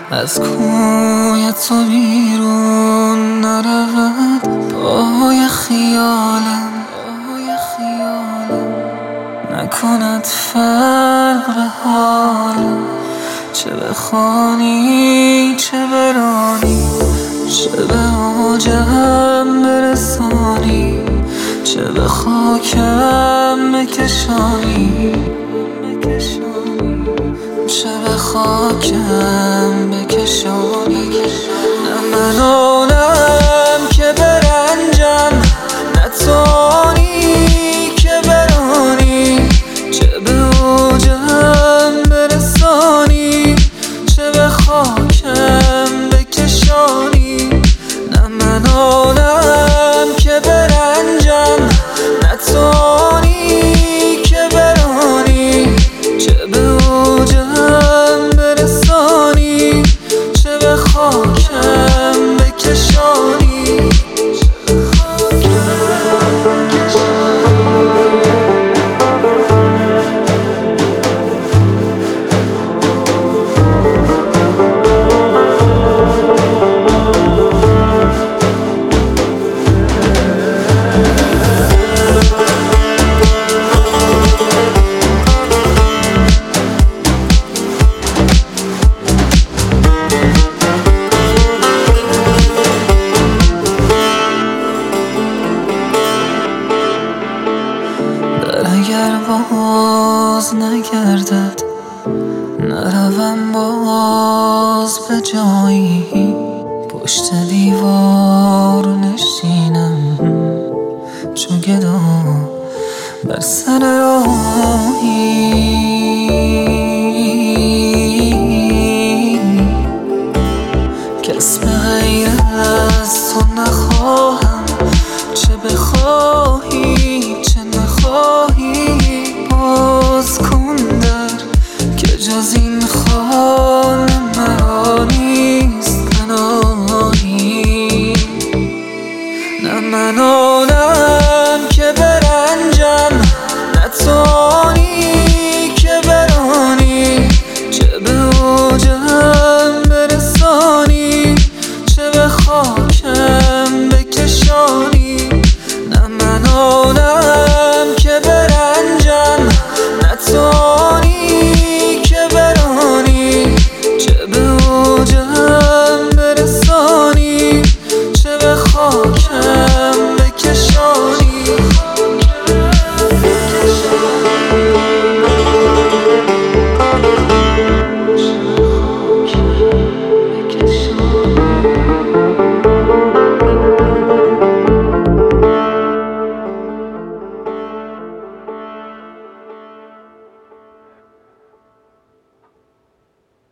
از کوی تو بیرون نرود پای خیالم نکند فرق به حالم، چه بخوانی چه برانی، چه به اوجم برسانی، چه به خاکم بکشانی، چه به خاکم بکشانی. نه من آنم که برنجم، نه توانی که برانی، چه به اوجم برسانی، چه به خاکم بکشانی. نه من آنم که برنجم، نه توانی که برانی، چه به اوجم برسانی، چه به خاکم بکشانی. اگر باز نگردد نروم باز به جایی، پشت دیوار نشینم چو گدا بر سر راهی.